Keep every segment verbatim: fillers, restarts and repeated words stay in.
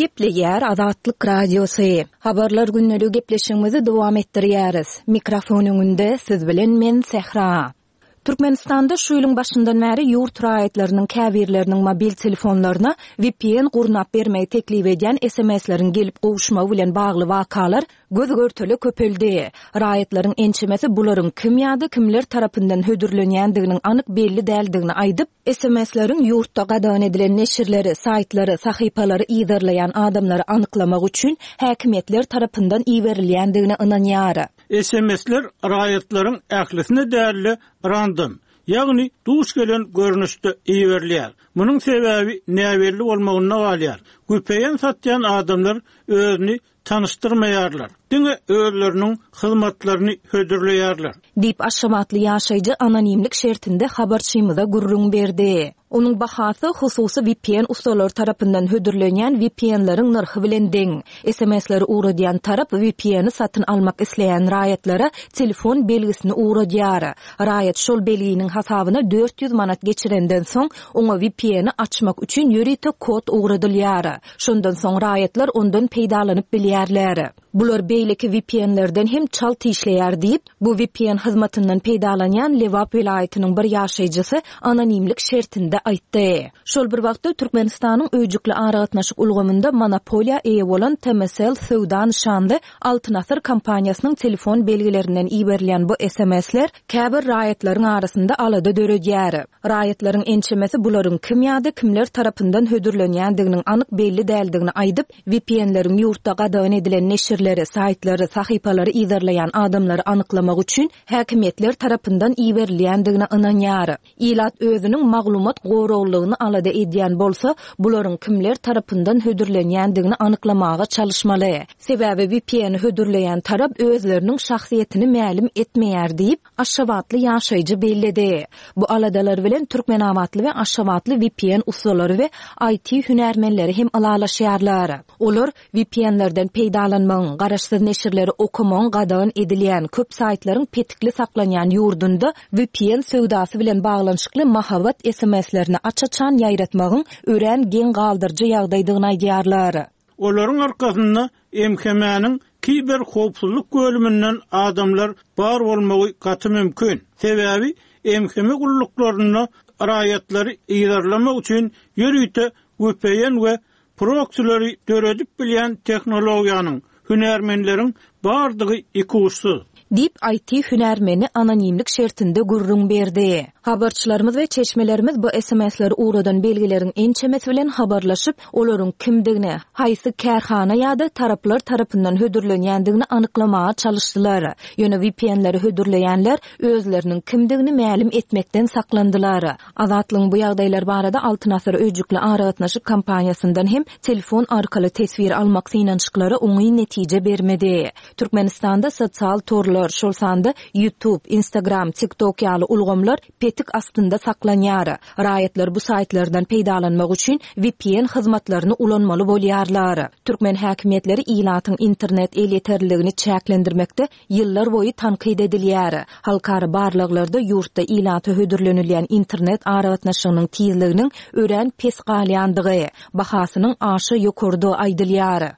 Gepleýär Azatlyk Radiosu. Habarlar günnäli gepleşigimizi dowam etdirýäris. Mikrofon öňünde siz bilen men Sehra. Türkmenistanda şu ýylyň başyndan bäri ýurt raýatlarynyň käbirleriniň mobil telefonlaryna V P N gurnap bermeyi teklip edýän S M S-leriň gelip gowuşmagy bilen bagly wakalar göz görteli köpeldi. Raýatlaryň ençemesi bularyň kim ýa-da kimler tarapyndan hödürlenýändiginiň anyk belli däldigini aýdyp, S M S-leriň ýurtda gadan edilen neşirleri, saýtlary, sahypalary ýygyrlaýan adamlary anyklamak üçin häkimetler tarapyndan iýerilýändigini ynanýar. S M S'ler raýatlaryň ählisine däli random, ýagny duş gelen görnüşde iýerilýär. Munyň sebäbi näwelli bolmagyna galýar. Güpeýän satýan adamlar özüni tanıştırmaýarlar. Diňe özleriniň hyzmatlaryny hödürleýärler. Dip aşamatly ýaşaýjy anonimlik şertinde habarçymyza gurrun berdi. Onun bahasy hususy V P N ustalary tarapyndan hödürlenýän V P N'leriň narhy bilen deň. S M S'leri uğradýan tarap V P N'i satyn almak isleýän raýatlara telefon belgisini uğradýar. Raýat şol belginiň hasabyna dört yüz manat geçirenden soň oňa V P N'i açmak üçin ýörite kod uğradylýar. Şondan soň raýatlar ondan peýdalanyp bilýärler. Bular beýleki V P N'lerden hem çalty işleýär diýip, bu V P N hyzmatyndan peýdalanýan Lewap vilayatynyň bir ýaşaýjysy anonimlik şertinde aýtdy. Şol bir wagtda Türkmenistanyň öýjükli aragatnaşyk ulgamynda monopoliýa eýe bolan T M S L Sowda nişanly Altyn Asr kompaniýasynyň telefon belgilerinden iýerilýän bu S M S'ler käbir raýatlaryň arasynda alada döredýär. Raýatlaryň ençemesi bularyň kim ýa-da kimler tarapyndan hödürlenýändiginiň anyk belli däldigini aýdyp, V P N'leriň ýurtda gadan edilen neşirleri, saýtlary, sahypalary ýygyrlaýan adamlary anyklamak üçin häkimetler tarapyndan iýerilýändigini ynanýar. Ilat özüniň maglumat gorowlugyny alada edýän bolsa, bularyň kimler tarapyndan hödürlenýändigini anyklamaga çalışmaly. Sebäbi V P N'i hödürleýän tarap özleriniň şahsiýetini ma'lum etmeýär diýip aşabatly ýaşaýjy bellidi. Bu aladalar bilen türkmen amatly we aşabatly V P N ustalary we I T hünärmenleri hem alalaşýarlar. Olar V P N'lerden peýdalanmagyň, garaşsyz neşirleri okumagyň gadan edilýän köp saýtlaryň petikli saklanýan ýurdunda V P N sowdasy bilen baglanyşykly mahabat S M S'lerini açaçan ýaýratmagyň ören gen galdyrjy ýagdaýdygyny aýdýarlar. Olaryň arkasynda M H M'niň kiber howpsuzlyk bölümünden adamlar bar bolmagy gaty mümkin. Sebäbi M H M gullyklaryny raýatlary ýygyrlamak üçin ýörüte V P N we proxylary döredip bilýän tehnologiýanyň hünärmenleriň bardygy iki uçsuz. Dip I T hünärmeni anonimlik şertinde gurrun berdi. Habarçylarymyz we çeşmelerimiz bu S M S'leri uğradan belgileriň ençemesi bilen habarlaşyp, olaryň kimdigini, haýsy kärhana ýa-da taraplar tarapyndan hödürlenýändigini anyklamaga çalışdylar. Ýöne V P N'leri hödürleýänler özleriniň kimdigini ma'lum etmekden saklandylar. Azatlyň bu ýagdaýlar barada Altyn Asr öýjükli aragatnaşyk kompaniýasyndan hem telefon arkaly tesvir almak synançyklary oňy netije bermedi. Türkmenistanda sosial torlar, şol sanda YouTube, Instagram, TikTok ýaly ulgamlar petik astynda saklanýar. Raýatlar bu saýtlardan peýdalanmak üçin V P N hyzmatlaryny ulanmaly bolýarlar. Türkmen häkimetleri ilatyň internet el yeterliligini çäklendirmekde ýyllar boýy tanqid edilýär. Halkara barlyklarda ýurtda ilaty hödürlenilýän internet aragatnaşygynyň tizliginiň ören pes galýandygy, bahasynyň aşy ýokurdy aýdylýar.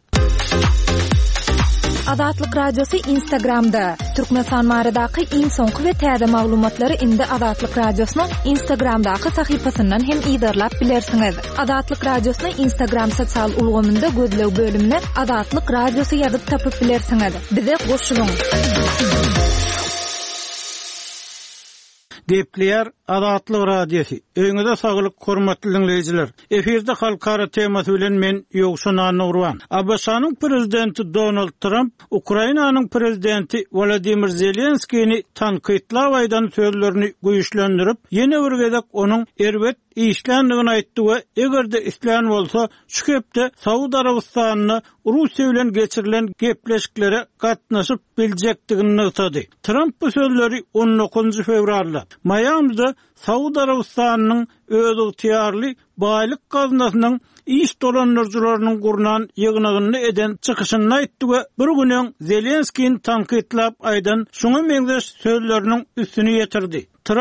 Azatlyk Radiosu Instagramda. Türkmenistan maradaky iň soňky we täze maglumatlary indi Azatlyk Radiosynyň Instagramdaky sahypasyndan hem ýygyrlap bilersiňiz. Azatlyk Radiosynyň Instagram sosial ulgamynda gözlew bölümine Azatlyk Radiosu ýazyp tapyp bilersiňiz. Bize goşulyň. Gepleýär Azatlyk Radiosu. Öňüňizde saglyk, hormatly dinleýijiler. Eferde halkara temasy bilen men Ýogşan Nurwan. Abasanyň prezidenti Donald Trump, Ukrainanyň prezidenti Volodymyr Zelenskiýni tanqidlawaýdan sözlerini güýçlendirip, ýene bir gezek onuň erbet işlendigini aýtdy we egerde islan bolsa, şu kepde Saudi Arabistanyny Russiýa bilen geçirilen gepleşiklere gatnaşyp biljekdigini ýetdi. Trump bu sözleri on dokuzunçy fevralda Miami'de Saudi Arabistanynyň öz ýetiýärli baýlyk gaznasynyň iş dolandyrjylarynyň gurnan ýygnagyny eden çykyşyny aýtdy we bir günden Zelenskiýni tanqidlap aýdan şuňa meňzeş sözleriniň üstüne ýetirdi. Trump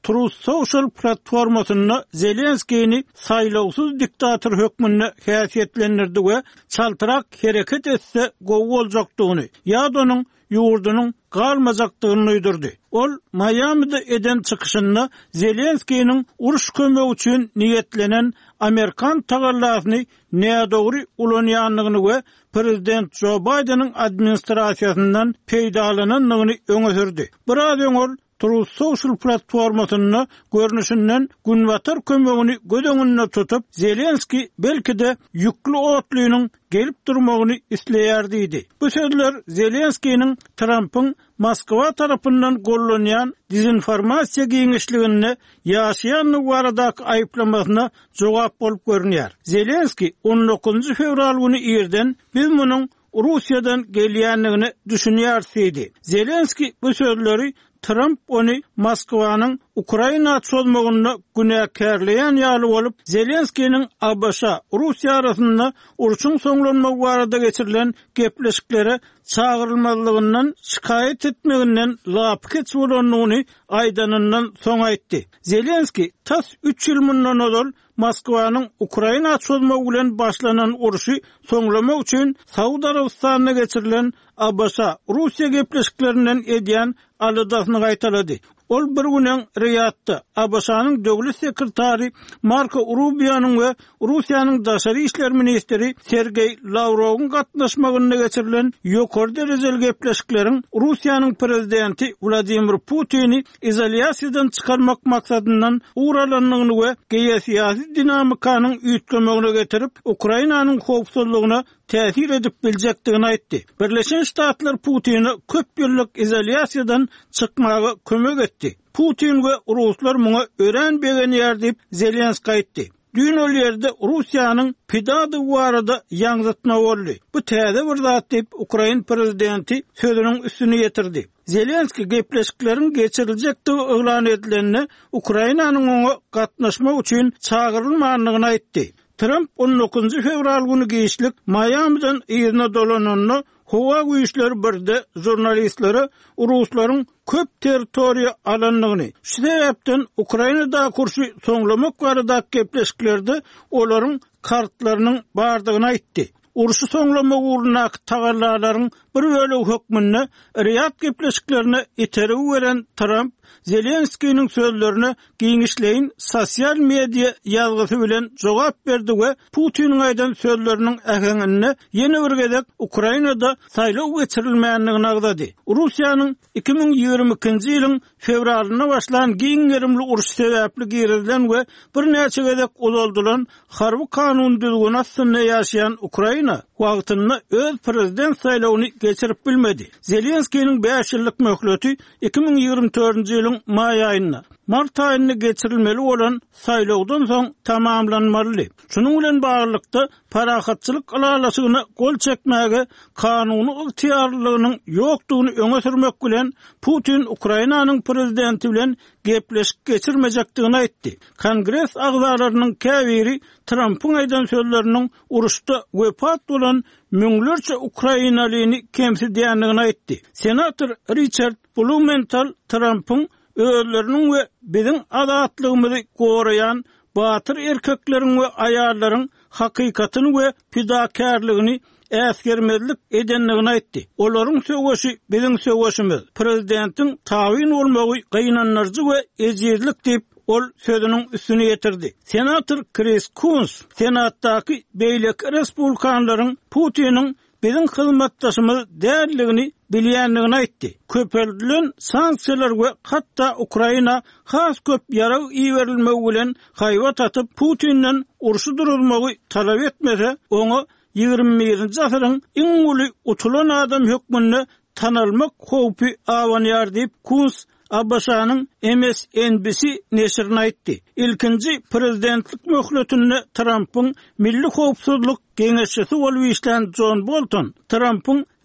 Truth Social platformasyny Zelenskiýni saýlawsuz diktator hökmüne häsiýetlendirdi we çaltyrak hereket etse gowy boljakdygyny, ýa-da onuň ýurdunyň galmajakdygyny uýdurdy. Ol Miami'de eden çykyşynda Zelenskiýniň uruş kömegi üçin niýetlenen Amerikan tagarlasyny nädogry ulanýanlygyny we Prezident Joe Biden'ın administrasiýasyndan peýdalananlygyny öňe sürdi. Biraz öňe Truth Social platformasyny görnüşinden günwatar kömegini gödeňinde tutup Zelenski belki de ýükli otlynyň gelip durmagyny isleýärdi. Bu sözler Zelenskiýniň Trump'ın Moskwa tarapyndan gollanýan dezinformasiýa giňişligini ýaşaýan baradaky aýyplamasyna jogap bolup görünýär. Zelenski on dokuzunçy fevral güni ýerden biz munyň Russiýadan gelýänligini düşünýärdi. Zelenski bu sözleri Trump onu Moskwanyň Ukraina çözmeginde günäkärleýän ýaly bolup, Zelenskiýniň A B S Russiýa arasynda uruşyň soňlanmagy barada geçirilen gepleşiklere çağırylmazlygyndan şikaýet etmeginden lapy keçip bolanlygyny aýdanyndan soň aýtdy. Zelenski tas üç ýyl mundan ozal Moskwanyň Ukraina çözmegi bilen başlanan uruşy soňlamak üçin Saudi Arabistanyna geçirilen A B S Russiýa gepleşiklerinden edýän alydasyny gaýtalady. Ol bir günen Riyadda A B S-nyň döwlet sekretary Marco Rubio'nyň we Russiýanyň daşary işler ministri Sergey Lavrowyň gatnaşmagyna geçirilen ýokary derejeli gepleşikleriň Russiýanyň prezidenti Vladimir Putin'i izolasiýadan çykarmak maksadyndan uğralanlygyny we geýesiýasy dinamikanyň üýtgemegine getirip Ukrainanyň howpsuzlygyna täsir edip biljekdigini aýtdy. Birleşen Ştatlar Putin'i köp ýyllyk izolasiýadan çykmagy kömek etdi. Putin we Ruslar muňa ören begenýär diýip Zelenski aýtdy. Dün ol ýerde Russiýanyň pidady barada ýaňzatma boldy. Bu täze bir zat diýip Ukraina prezidenti sözüniň üstüne ýetirdi. Zelenski gepleşikleriň geçiriljekdigi oglan edilenini Ukrainanyň oňa gatnaşmak üçin çağırylmanlygyny aýtdy. Trump on dokuzunçy fevral güni geýişlik Miami'den ýerine dolananyny Howa güýçleri birde jurnalistlere Ruslaryň köp territoriýa alanlygyny, şu sebäpden Ukrainada kurşy soňlamak barada gepleşiklerde olaryň kartlarynyň bardygyny aýtdy. Uruşy soňlamak uğruna tagarlalaryň bir bölegi hökmünde Riyad gepleşiklerine iteri veren Trump, Zelenskiýniň sözlerine giňişleýin sosial media ýazgysy bilen jogap berdi we Putiniň aýdan sözleriniň äheňine ýene bir gezek Ukrainada saýlaw geçirilmänligini agdady. Russiýanyň iki ming ýygrimi ikinji ýylyň fevralyna başlan giň gerimli uruş sebäpli girilen we bir näçe gezek uzaldylan harby kanun düzgün aslynda ýaşaýan Ukraina wagtynda öz prezident saýlawyny geçirip bilmedi. Zelenskiýniň beş ýyllyk möhleti iki ming ýygrimi dördünçi ýylyň may aýyna mart aýyna geçirilmeli bolan saýlawdan soň tamamlanmaly. Şunuň bilen baglykda parahatçylyk alalasygyna gol çekmäge kanuny ygtyarlygynyň ýokdugyny öňe sürmek bilen Putin Ukrainanyň prezidenti bilen gepleşik geçirmejekdigini aýtdy. Kongres agzalarynyň käbiri Trump'yň aýdan sözleriniň uruşda wepat bolan müňlerçe Ukrainalyny kemsidýänligini aýtdy. Senator Richard Blumenthal Trump'yň özleriniň we biziň azatlygymyzy goraýan batyr erkekleriň we aýallaryň hakykatyny we pidakärligini äsgermezlik edenligini aýtdy. Olaryň söwüşi biziň söwüşimiz. Prezidentiň tawin bolmagy gynanlarjy we ejizlik diýip ol sözüniň üstüne ýetirdi. Senator Chris Coons, senatdaky beýlek respublikanlaryň Putiniň biziň hyzmatdaşymyz därligini bilýänligini aýtdy. Köpeldilen sanksiýalar we hatda Ukraina has köp ýara iýerilmegi bilen haýwat atyp Putinden uruşy durulmagy talap etmese, oňa ýygrimi birinji asyryň iň uly utulan adam hökmünde tanalmak howpy awanýar diýip Coons A B S-nyň M S N B C neşrine aýtdy. İlkinji prezidentlik möhletinde Trump'yň Milli Howpsuzlyk Geňeşçisi bolup işlän John Bolton, Trump'yň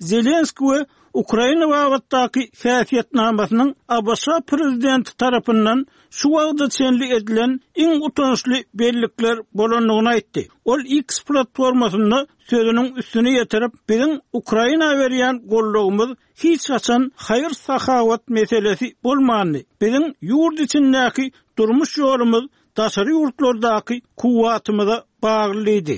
Zelenski we Ukraina wagtdaky häsiýetnamasynyň Abasa prezidenti tarapyndan şu wagtda çenli edilen iň utançly bellikler bolanlygyny aýtdy. Ol X platformasynda sözüniň üstüne ýetirip, "Biziň Ukraina berýän gollugymyz hiç açan haýyr sahawat meselesi bolmandy. Biziň ýurt içindäki durmuş ýolumyz daşary ýurtlardaky kuwatymyza baglydy."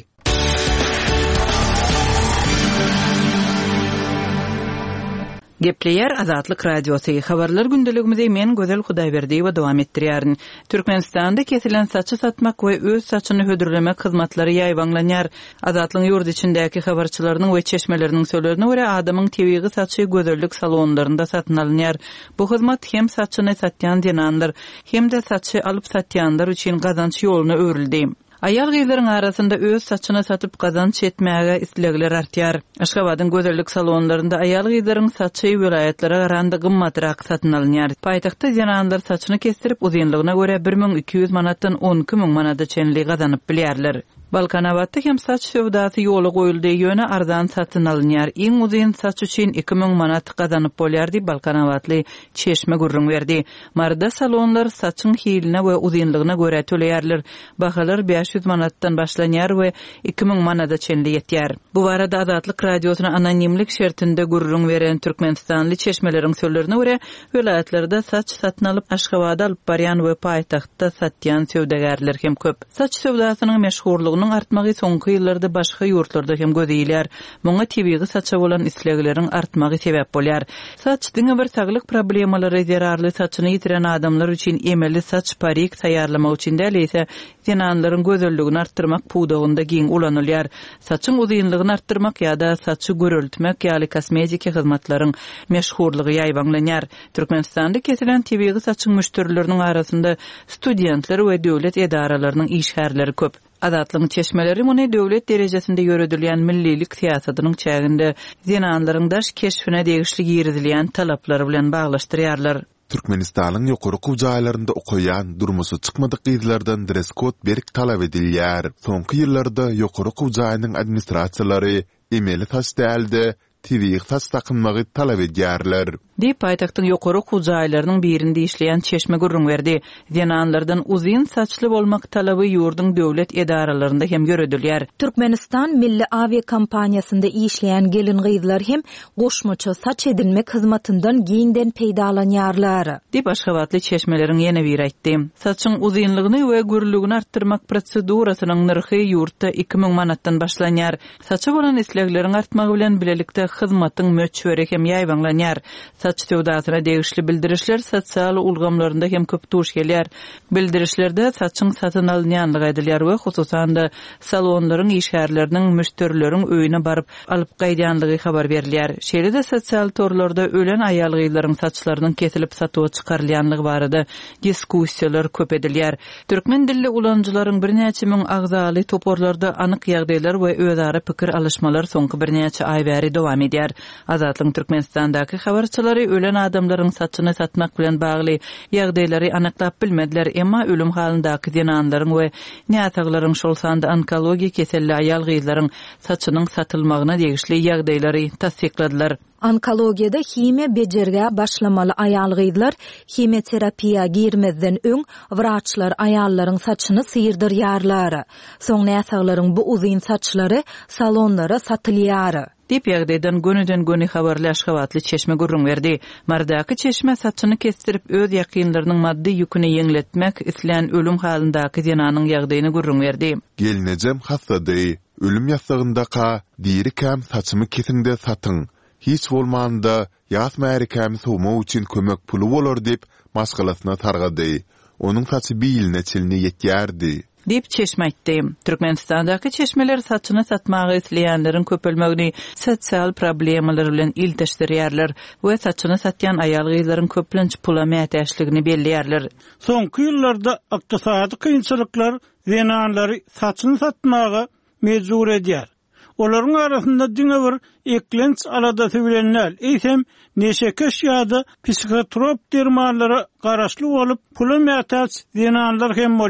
Gepleyer Azatlyk Radiosu habarlar gündeligimizi men Gözel Hudaýberdiýewa dowam etdirýärin. Türkmenistanda kesilen saçy satmak we öz saçyny hödürlemek hyzmatlary ýaýbanlanýar. Azatlyň ýurt içindäki habarçylarynyň we çeşmeleriniň söýlerine görä adamyň tebigi saçy gözellik salonlarynda satyn alynýar. Bu hyzmat hem saçyny satýan dinandyr, hem de saçy alyp satýanlar üçin gazanç ýoluny öwrildi. Ayal gyzlaryň arasynda öz saçyny satyp gazanç etmäge islegler artýar. Aşgabatyň gözellik salonlarynda ayal gyzlaryň saçy vilayetlara garanda gymmatrak satyn alynýar. Paýtagtda ýananlar saçyny kestirip uzunlygyna görä bir miň iki ýüz manatdan on iki miň manata çenli gazanyp bilýärler. Balkanabatda hem saç sövdasy ýoly goýuldy ýöne arzan satyn alynýar. Iň uzun saç üçin iki miň manat gazanyp bolýardy. Balkanabatly Çeşme gurrun berdi. Marda salonlar saçyň hiline we uzunlygyna görä töleýärler. Bahalar beş ýüz manatdan başlanýar we iki miň manata çenli ýetýär. Bu barada Azatlyk Radiosyna anonimlik şertinde gurrun beren Türkmenistanly çeşmeleriň söýlerine görä vilayetlerde saç satyn alyp Aşgabada alyp barýan we paýtagtda satýan söwdägärler hem köp. Saç sövdasynyň meşhurlygynyň artmagy soňky ýyllarda başga ýurtlarda hem gözelýär. Muňa tebigi saça bolan islegleriň artmagy sebäp bolýar. Saç diňe bir saglyk problemalary zararly saçyny ýitiren adamlar üçin emeli saç parik taýýarlamak üçin däl ise dinanlaryň gözelligini artdyrmak puwdagynda giň ulanylýar. Saçyň uzunlygyny artdyrmak ýa-da saçy görültmek ýaly kosmetika hyzmatlaryň meşhurlygy ýaýbanlanýar. Türkmenistanda kesilen tebigi saçyň müşterileriniň arasynda studentler we döwlet edaralarynyň işgärleri köp. Azatlyň çeşmeleri muny döwlet derejesinde ýöredilýän millilik siýasatynyň çäginde zinanlaryň daş keşfine degişli ýeridilýän talaplary bilen baglaşdyrýarlar. Türkmenistanyň ýokurky jaýlarynda okuyan, durmusy çykmadyk gyzlardan dress code berik talap edilýär. Soňky ýyllarda ýokurky jaýynyň administrasiýalary emeli saç däldi, tebigi saç takynmagy talap edýärler. Diýip paýtagtyň ýokary hujaýlarynyň birinde işleýän Çeşme gurrun berdi. Zinanlardan uzun saçly bolmak talaby ýurdun döwlet edaralarynda hem göredilýär. Türkmenistan Milli Aviakompaniýasynda işleýän gelin gyzlar hem goşmaça saç edilmek hyzmatyndan giňden peýdalanýarlar. Diýip Aşgabatly çeşmeleriň ýene bir aýtdy. Saçyň uzunlygyny we gürlügini artdyrmak prosedurasynyň nyrhy ýurtda iki miň manatdan başlanýar. Saçy bolan islegleriň artmagy bilen bilelikde hyzmatyň möçberi hem ýaýbanlanýar. Saç sövdasyna degişli bildirişler sosial ulgamlarynda hem köp duş gelýär. Bildirişlerde saçyň satyn alynýanlygy edilýär we hususan da salonlaryň işgärleriniň müşterileriň öýüne baryp alyp gaýdýanlygy habar berilýär. Şeýle-de sosial torlarda ölen ayal gyzlaryň saçlarynyň kesilip satyga çykarylýanlygy barada diskussiýalar köp edilýär. Türkmen dilli ulanjylaryň birnäçe miň agzaly toporlarda anyk ýagdaýlar we özara pikir alışmalar soňky birnäçe aý bäri dowam edýär. Azatlyň Türkmenistandaky habarçylary ölen adamlaryň saçyny satmak bilen bagly ýagdaýlary anyklap bilmediler, emma ölüm halyndaky dinanlaryň we nätaglaryň şol sanda onkologiýa keselli ayal gyzlaryň saçynyň satylmagyna degişli ýagdaýlary tasdikladylar. Onkologiyada hime bejerge başlamaly ayal gyzlar hemoterapiýa girmezden öň wraçlar aýallaryň saçyny sıyırdyrýarlar. Soň näsaglaryň bu uzun saçlary salonlara satylýar. Dip ýagdaýdan gönüden göni habarly Aşgabatly Çeşme gurrun berdi. Mardaky Çeşme saçyny kestirip öz ýakynlarynyň maddi ýüküni ýeňletmek isleýän ölüm halyndaky dinanyň ýagdaýyny gurrun berdi. Gelnejem hasady, ölüm ýasagynda diri käm saçymy kesinde satyň. Hiç bolmanda ýas märikämi sowmak üçin kömek pulu bolar dip maşgalasyna targady. Onuň saçy biline çelini ýetýärdi. Dip Çeşme aýtdy. Türkmenistandaky çeşmeler saçyny satmagy isleýänleriň köpelmegini sosial problemler bilen ilteşdirýärler we saçyny satýan ayal gyzlaryň köplenç pula mätäşligini belliýärler. Soňky ýyllarda ykdysady kynçylyklar zenanlary saçyny satmagy mejbur edýär. Olaryň arasynda diňe bir eklenç aladasy bilenler, eýsem neşekeş ýa-da psikotrop dermanlara garaşly bolup pula mätäç zenanlar hem bolýar.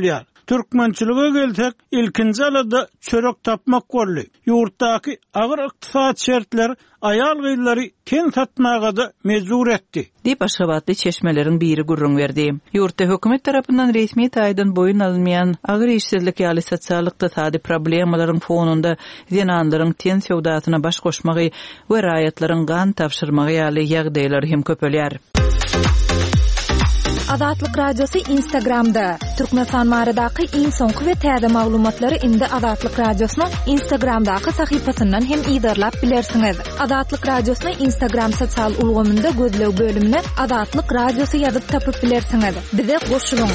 Türkmençiligi gelsek, ilkinji alada çörek tapmak bolly. Ýurtdaky agyr ykdysat şertler ayal gyllary ten satmaga da mejbur etdi. Dip Aşgabatly çeşmeleriň biri gurrun berdi. Ýurtda hökümet tarapyndan resmi taýdan boyun alınmayan agyr işsizlik ýaly sosial-ykdysady problemalaryň fonunda zenanlaryň ten sewdasyna baş goşmagy we raýatlaryň gan tapşyrmagy ýaly ýagdaýlar hem köpelýär. Azatlyk radiosu Instagramda. Türkmenistan maradaky iň soňky we täze maglumatlary indi Azatlyk radiosynyň Instagramdaky sahypasyndan hem ýydarlap bilersiňiz. Azatlyk radiosynyň Instagram sosial ulgamynda gözlew bölümine Azatlyk radiosu ýazyp tapyp bilersiňiz. Bize goşulyň.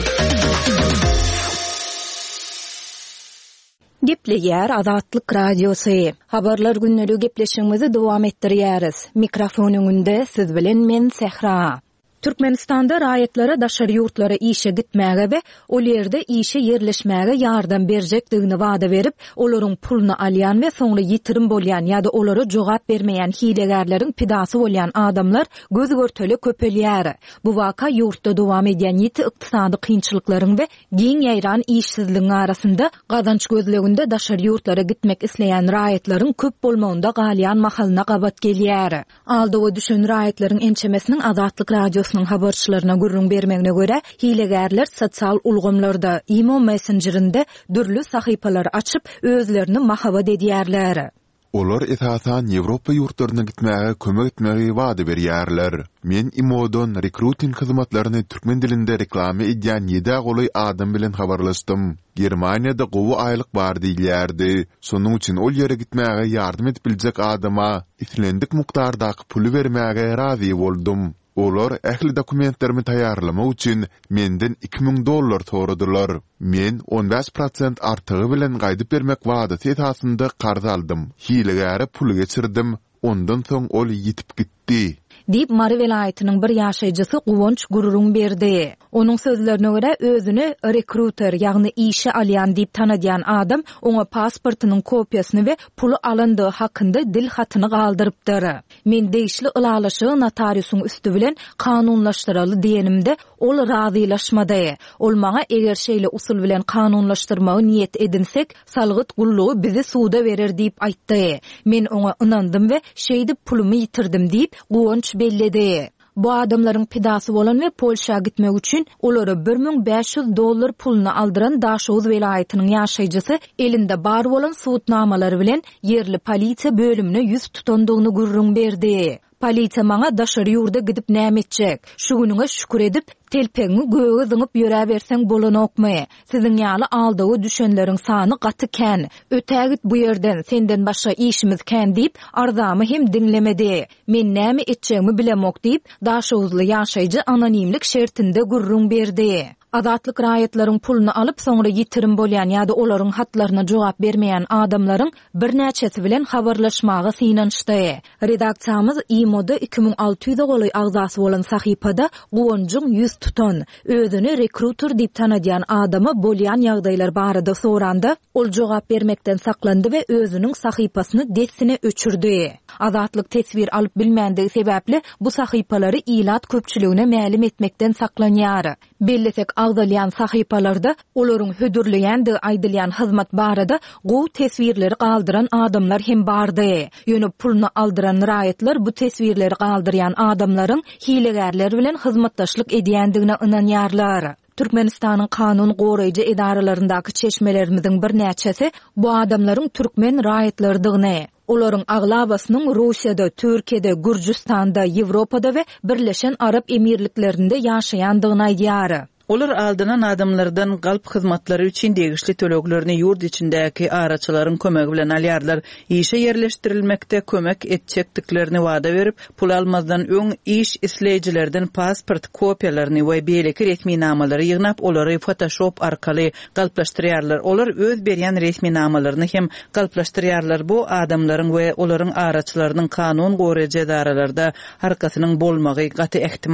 Gepleýär Azatlyk radiosu. Habarlar günleri gepleşigimizi dowam etdirýäris. Mikrofon öňünde siz bilen men Sehra. Türkmenistanda raýatlara daşary ýurtlara işe gitmäge we ol ýerde işe ýerleşmäge ýardam berjekdigini wada berip, olaryň pulunu alýan we soňra ýitirim bolýan ýa-da olary jogap bermeýän hilegärleriň pidasy bolýan adamlar göz görteli köpelýär. Bu waka ýurtda dowam edýän ýiti ykdysady kynçylyklaryň we giň ýaýran işsizligiň arasynda gazanç gözleginde daşary ýurtlara gitmek isleýän raýatlaryň köp bolmagynda galýan mahalyna gabat gelýär. Aldygy düşen raýatlaryň ençemesiniň Azatlyk radiosynyň habarçylaryna gurrun bermegine göre hilegärler sosial ulgamlarda Imo Messengerinde dürlü sahypalar açyp özlerini mahabat edýärler. Olar esasan Ýewropa ýurtlaryna gitmäge kömek etmäge wada berýärler. Men Imo'dan recruiting hyzmatlaryny türkmen dilinde reklamy edýän ýedi goly adam bilen habarlaşdym. Germaniýada gowy aýlyk bar diýilýärdi. Şonuň üçin ol ýere gitmäge ýardym edip biljek adama islendik mukdardaky puly bermäge razy boldum. Olar ähli dokumentlerimi taýýarlamak üçin menden iki ming dollar soradylar. Men on beş prosent artygy bilen gaýdyp bermek wagty esasynda garz aldym. Hilegäre pul geçirdim. Ondan soň ol ýitip gitdi. Dip Mari welaýatynyň bir ýaşaýjysy Guwonç gurrun berdi. Onuň sözlerine göre özüni rekruter ýagny işe alýan diýip tanydýan adam oňa pasportynyň kopiýasyny we pulu alandy hakynda dil hatyny galdyrypdyr. Men deýişli ılalaşy notariusyň üstü bilen kanunlaşdyraly diýenimde ol razylaşmady. Ol maňa eger şeýle usul bilen kanunlaşdyrmagy niýet edinsek, salgyt gullugy bizi suda berer diýip aýtdy. Men oňa ynandym we şeýdi pulumy ýitirdim diýip Guwonç belledi. Bu adamlaryň pidasy bolan we Polşa gitmek üçin olary bir ming beş ýüz dollar pulunu aldyran Daşoz welaýatynyň ýaşaýjysy elinde bar bolan suwutnamalary bilen yerli polisiýa bölümine ýüz tutandygyny gurrun berdi. Polisiýa maňa daşary ýurda gidip näme etjek? Şu günüňe şükür edip telpeňi göğe zyňyp ýöre berseň bolanokmy? Siziň ýaly aldygy düşenleriň sany gaty kän. Ötägit bu ýerden senden başga işimiz kän diýip arzamy hem dinlemedi. Men näme etjegimi bilemok diýip Daşowzly ýaşaýjy anonimlik şertinde gurrun berdi. Azatlyk raýatlaryň pulunu alyp soňra ýitirim bolýan ýa-da olaryň hatlaryna jogap bermeýän adamlaryň bir näçesi bilen habarlaşmagy synançdy. Redaksiýamyz Imo'da iki ming alty ýüz goly agzasy bolan sahypada Guwonçyň ýüz tutan özüni rekruter diýip tanydýan adama bolýan ýagdaýlar barada soranda ol jogap bermekden saklandy we özüniň sahypasyny desine öçürdi. Azatlyk tesbir alyp bilmändige sebäpli bu sahypalary ilat köpçüligine mälim etmekden saklanýar. Bellesek agdalyan sahypalarda olaryň hödürleýändi aýdylýan hyzmat barada gow tesbirleri galdyran adamlar hem bardy. Ýöne pulunu aldyran raýatlar bu tesbirleri galdyrýan adamlaryň hilegärler bilen hyzmatdaşlyk edýändigine ynanýarlar. Türkmenistanyň kanun goraýjy edaralaryndaky çeşmelerimiziň bir näçesi bu adamlaryň türkmen raýatlarydygyny, olaryň aglabasynyň Russiýada, Türkiýede, Gürjistanda, Ýewropada we Birleşen Arap Emirliklerinde ýaşaýandygyny aýdýar. Olar aldynan adamlardan galp hyzmatlary üçin degişli töleglerini ýurt içindäki araçylaryň kömegi bilen alýarlar. İşe ýerleşdirilmekde kömek etjekdiklerini wada berip, pul almazdan öň iş isleýijilerden pasport kopiýalaryny we beýleki resmi namalary ýygnap olary Photoshop arkaly galplaşdyrýarlar. Olar öz berýän resmi namalaryny hem galplaşdyrýarlar. Bu adamlaryň we olaryň araçylarynyň kanun goraýjy edaralarda harkasynyň bolmagy gaty ehtimal.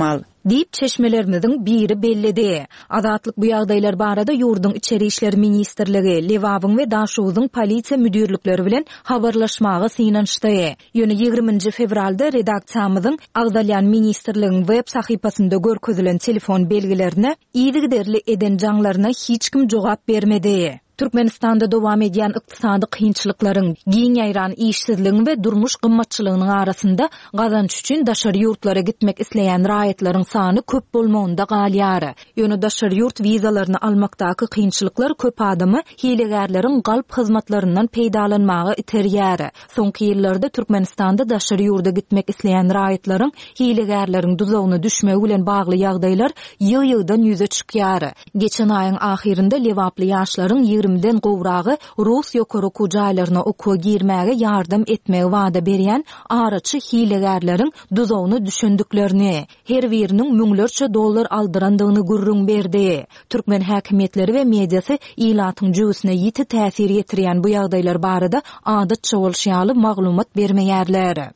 diýip çeşmelerimizin biri bellidi. Azatlyk bu ýagdaýlar barada ýurdun içeri işler ministrligi, Lewabyň we Daşowuzyň polisiýa müdürlikleri bilen habarlaşmagy synanşdy. Ýöne ýygrüminji fevralda redaksiýamyzyň Agdalýan ministrligiň web sahypasynda görkezilen telefon belgilerine iýdigderli eden jaňlaryna hiç kim jogap bermedi. Türkmenistanda dowam edýän ykdysady kynçylyklaryň, giň ýaýran işsizligiň we durmuş gymmatçylygynyň arasynda gazanç üçin daşary ýurtlara gitmek isleýän raýatlaryň sany köp bolmagynda galýar. Ýöne daşary ýurt wizalaryny almakdaky kynçylyklar köp adamy hilegärleriň galp hyzmatlaryndan peýdalanmagy iterýär. Soňky ýyllarda Türkmenistanda daşary ýurda gitmek isleýän raýatlaryň hilegärleriň duzagyna düşmegi bilen bagly ýagdaýlar ýygy-ýygydan ýüze çykýar. Geçen aýyň ahirinde lewaply ýaşlaryň den gowragy Rus ýokary kujaýlaryna okuwa girmäge ýardam etmegi wada berýän araçy hilegärleriň duzagyny düşündüklerini, her biriniň müňlerçe dollar aldyrandygyny gurrun berdi. Türkmen häkimetleri we mediasy ilatyň jügüsine ýiti täsir ýetirýän bu ýagdaýlar barada adatça bolşýaly maglumat bermeýärler.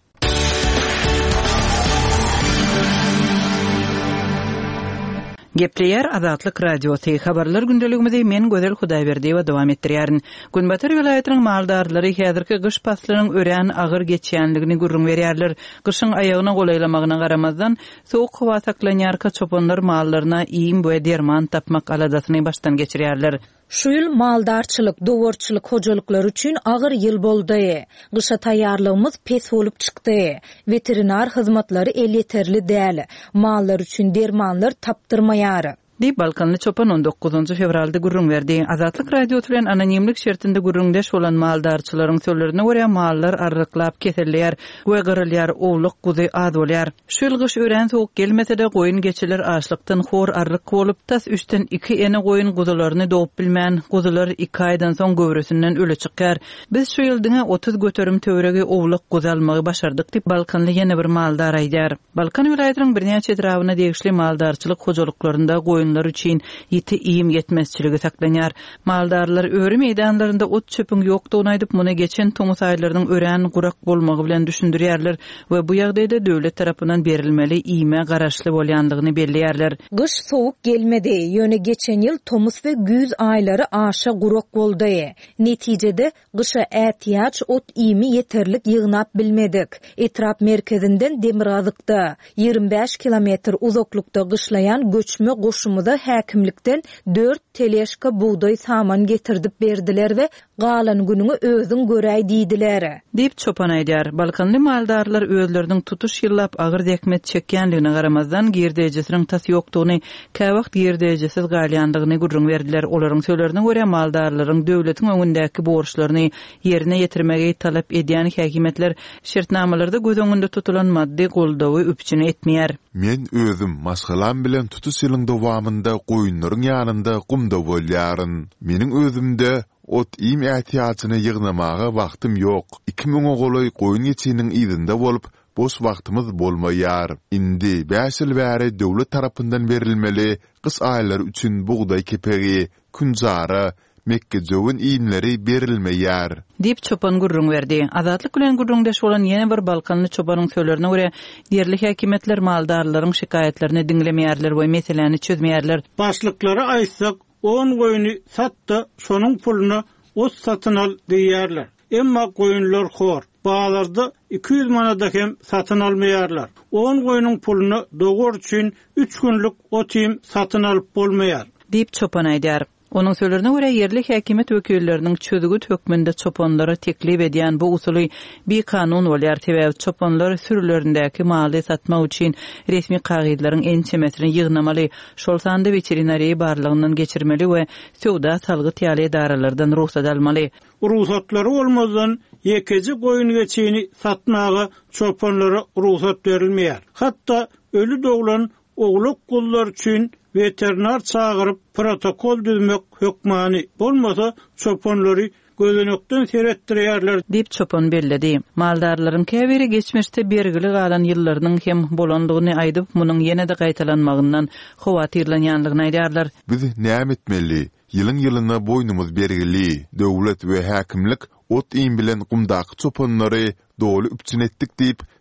Gepleyer Azatlyk radiosi habarlar gündeligimizde men Gözel Hudaýberdi we dowam etdirýärin. Günbatar vilayatynyň maldarlary häzirki gyş paslynyň örän agyr geçýänligini gurrun berýärler. Gyşyň aýagyna golaýlamagyna garamazdan soğuk hawa saklanýarka çopanlar mallaryna iýim we derman tapmak aladasyny baştan geçirýärler. Şu ýyl maldarçylyk, dowarçylyk hojalyklary üçin agyr ýyl boldy. Gysha taýýarlygymyz pes bolup çykdy. Veterinar hyzmatlary el ýeterli däl. Mallar üçin dermanlar tapdyrmaýar. Di Balkanly çopan on dokuzunçy fevralda gurrun berdi. Azatlyk radio bilen anonimlik şertinde gurrundaş bolan maldarçylaryň sözlerine görä mallar arryklap keselýär we gyrylýar, owluk guzy az bolýar. Şu ýyl gyş ören soğuk gelmese-de goýun geçiler açlykdan hor arryk bolup tas üçten iki ene goýun guzylaryny dowup bilmän, guzylar iki aýdan soň göwresinden öle çykýar. Biz şu ýyldyňa otuz göterim töweregi owluk guzy almagy başardyk diýip Balkanly ýene bir maldar aýdýar. Balkan vilayatynyň birnäçe etrawyna degişli maldarçylyk hojalyklarynda goýun üçün ýiti iýim ýetmezçiligi saklanýar. Maldarlar öwri meýdanlarynda ot çöpüň ýokdugyny aýdyp muny geçen tomus aýlarynyň ören gurak bolmagy bilen düşündirýärler we bu ýagdaýda döwlet tarapyndan berilmeli iýime garaşly bolýandygyny belliýärler. Gyş soğuk gelmedi. Ýöne geçen ýyl tomus we güz aýlary aşa gurak boldy. Netijede gysha ähtiýaç ot iýimi ýeterlik ýygnap bilmedik. Etrap merkezinden Demirgazykda ýygrimi beş kilometr uzaklykda gyşlaýan göçme goşumy häkimlikden dört teleşka buğday saman getirdip berdiler we galan günüňi özüň göräý diýdiler. Dip çopan aýdýar. Balkanly maldarlar özleriniň tutuş ýyllap agyr dekmet çekýänligine garamazdan girdejisiniň tas ýokdugyny, käwagt girdejisiz galýandygyny gurrun berdiler. Olaryň sözlerine görä maldarlaryň döwletiň öňündäki borçlaryny ýerine ýetirmegi talap edýän häkimetler şertnamalarda göz öňünde tutulan maddi goldawy üpçüni etmeýär. Men özüm maşgalan bilen tutuş ýylyň dowamında goýunlaryň ýanynda gumda bolýaryn. Meniň özümde ot iýim ähtiýatyny ýygnamaga wagtym ýok. iki ming goloy goýun ýetiniň ýyzynda bolup boş wagtymyz bolmaýar. Indi beş ýyl bäri döwlet tarapyndan berilmeli gys aýlary üçin buğday kepegi, künjara, Mekke jowun iýimleri berilmeýär. Dip çopan gurrun berdi. Azatlyk bilen gurrundaş bolan ýene bir Balkanly çopanyň sözlerine görä derli häkimetler maldarlaryň şikaýetlerini dinlemeýärler we meseleni çözmeýärler. Başlyklary aýtsak, on goýuny satda, şonuň puluny ot satyn al diýýärler. Emma goýunlar hor. Bağlarda iki yüz manada hem satın almaýarlar. on goýunyň puluny dogor üçin üç günlük otym satyn alyp bolmaýar. Dip çopan aýdýar. Onun sözlerine görä yerli häkimet wekilleriniň çözügi hökmünde çopanlara teklip edýän bu usuly bir kanun bolýar tebäp çopanlar sürülerindäki maly satmak üçin resmi kagydalaryň ençemesini ýygnamaly, şol sanda veterinariýa barlygyndan geçirmeli we söwda salgy ýaly edaralardan ruhsat almaly. Ruhsatlary bolmazdan ýekeji goýun geçini satmaga çopanlara ruhsat berilmeýär. Hatda ölü doglan ogluk gullar üçin veterinar çağırıp protokol düzmek hökmany bolmasa çopanlary gözenekden seretdirýärler diýip çopan belledi. Maldarlaryň käbiri geçmişde bergili galan ýyllarynyň hem bolandygyny aýdyp munyň ýene-de gaýtalanmagyndan howatyrlanýanlygyny aýdýarlar. Biz näme etmeli? Ýylyň ýylyna boýnumuz bergili. Döwlet we häkimlik ot iýim bilen gumdaky çopanlary dogly üpçün etdik diýip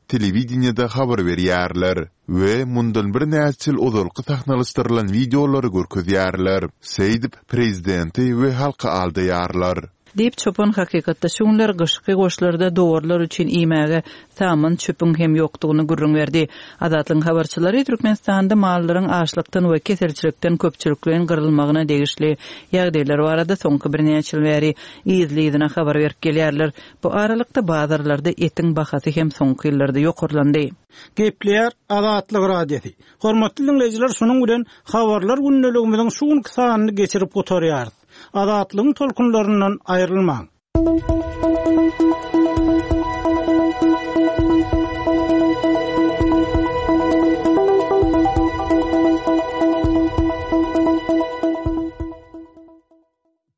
televideniyada habar berýärler we mundan bir näçil ozalky tahnalystyrılan videolary görkezýärler. Seýdip prezidenti we halka aldaýarlar. Dip çopon hakykatda şunlar gyşky goşlarda doğrular üçin imäge tamam çöpüň hem ýokdugyny gürrüň berdi. Adatlyň habarçylary Türkmenistanda mallaryň açlykdan we keselçilikden köpçüliklerin gyrylmagyna degişli ýagdaýlar barada soňky bir näçe ýyl bäri izlidine habar berip gelýärler. Bu aralykda bazarlarda etiň bahasy hem soňky ýyllarda ýokurlandy. Gepler Adatlyk radiosi. Hormatly dinleýijiler, şonuň bilen habarlar günneligimiziň şuň sanyny geçirip oturýar. Adatlyň tolkunlaryndan aýrylmaň.